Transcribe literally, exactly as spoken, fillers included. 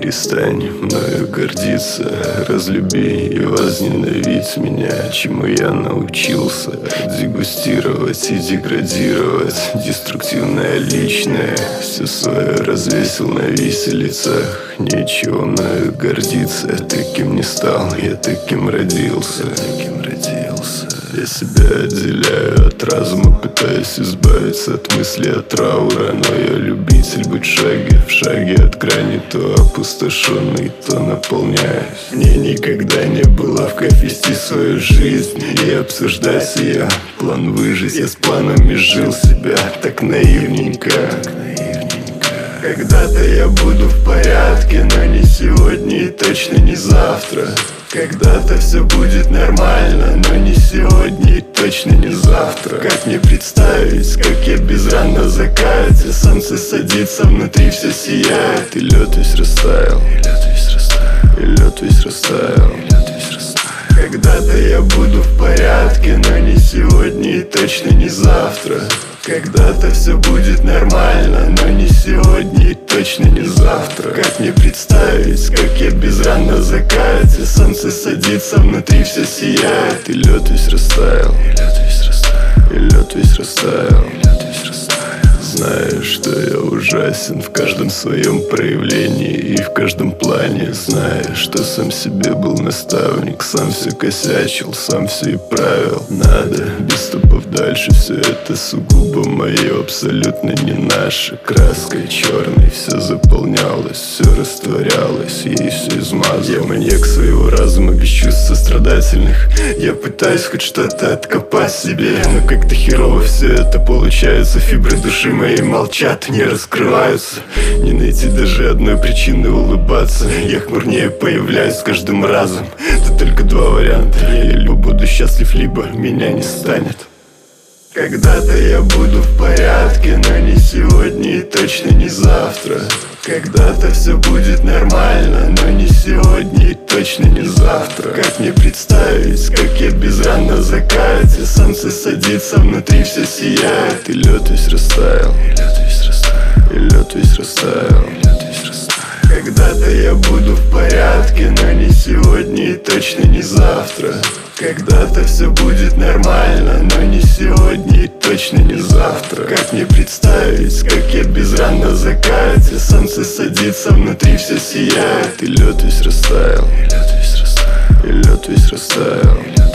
Перестань мною гордиться, разлюби и возненавидь меня, чему я научился дегустировать и деградировать. Деструктивное личное все свое развесил на виселицах. Нечего мною гордиться, я таким не стал, я таким родился, таким родился. Я себя отделяю от разума, пытаюсь избавиться от мысли, от траура. Но я любитель быть в шаге, в шаге от грани, то опустошенный, то наполняюсь. Мне никогда не было в кайф вести свою жизнь и обсуждать ее, план выжить. Я с планами жил себя так наивненько. Когда-то я буду в порядке, но не сегодня и точно не завтра. Когда-то все будет нормально, но не сегодня и точно не завтра. Как мне представить, как я без ран на закате, солнце садится, внутри все сияет, и лед весь растаял, и лед весь растаял, и лед весь растаял. Когда-то я буду в порядке, но не сегодня и точно не завтра. Когда-то все будет нормально, но не сегодня и точно не завтра. Как мне представить, как я без ран на закате, солнце садится, внутри все сияет, и лед весь растаял, и лед весь растаял, и лед весь растаял, и лед весь растаял. Знаю, что я ужасен в каждом своем проявлении и в каждом плане. Знаю, что сам себе был наставник, сам все косячил, сам все и правил. Надо, без ступов дальше, все это сугубо мое, абсолютно не наше. Краской черной все заполнялось, все растворялось, ей все измазал. Я маньяк своего разума, без чувств сострадательных. Я пытаюсь хоть что-то откопать себе, но как-то херово все это получается. Фибры души мои молчат, не раскрываются. Не найти даже одной причины улыбаться. Я хмурнее появляюсь с каждым разом. Тут только два варианта: я либо буду счастлив, либо меня не станет. Когда-то я буду в порядке, но не сегодня и точно не завтра. Когда-то все будет нормально, но не сегодня и точно не завтра. Как мне представить, как я без ран на закате, солнце садится, внутри все сияет, и лед весь растаял, и лед весь растаял, и лед весь растаял, и лед весь растаял. Когда-то я буду в порядке, но не сегодня и точно не завтра. Когда-то все будет нормально, но не сегодня и точно не завтра. Как мне представить, как я без ран на закате, солнце садится, внутри все сияет, и лед весь растаял, и лед весь растаял, и лед весь растаял.